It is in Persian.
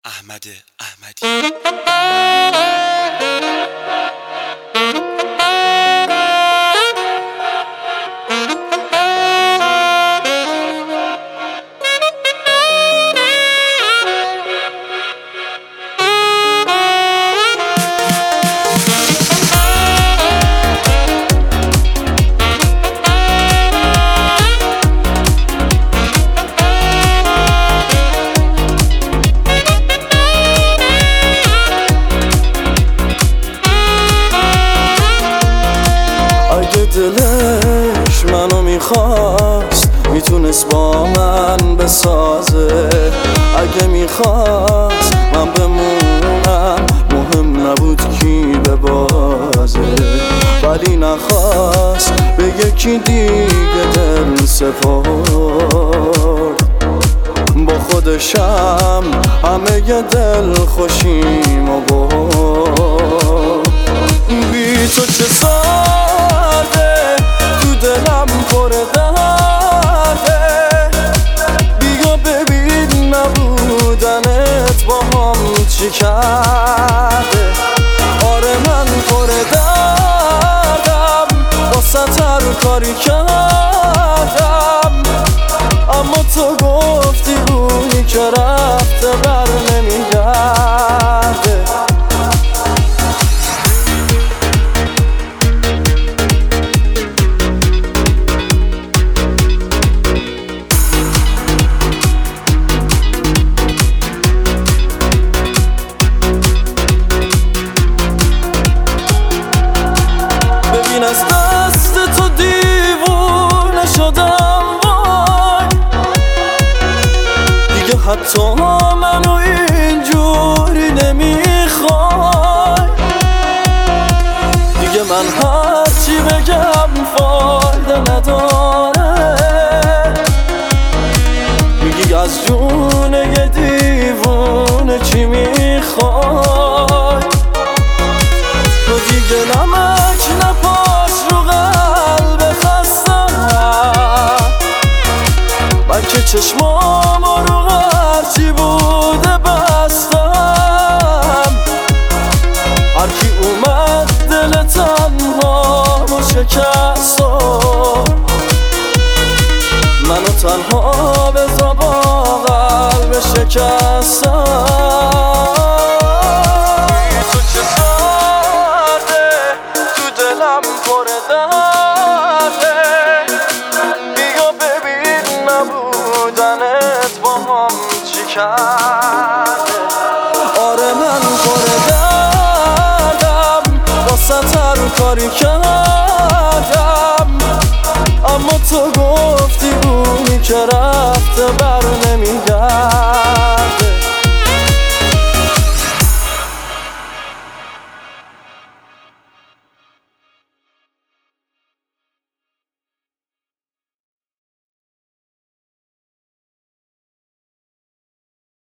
احمد احمدی. دلش منو میخواست میتونست با من بسازه. اگه میخواست من بمونم مهم نبود کی ببازه، ولی نخواست به یکی دیگه دل سپرد. با خودشم همه ی دل خوشیم و برد. بی تو چه ساده تو دلم پر درده، بیا ببین نبودنت با هم چی کرده. آره من پر دردم واسه هر کاری کردم، اما تو گفتی اونی که رفته بر نمیگرده. ببین از دست تو دیوونه شدم وای، دیگه حتی منو اینجوری نمیخوای. دیگه من هرچی بگم فایده نداره، میگی از جون یه دیوونه چی میخوای. تو دیگه نمک نپاش رو قلب خستم، بلکه چشمامو رو هرچی بوده بستم. هرکی اومد دل تنهامو شکست، منو تنها بذار با قلب شکستم. پر درده، بیا ببین نبودنت با هم چی کرده. آره من پر دردم واسه هر کاری کردم، اما تو گفتی اونی که رفته بر نمیگرده.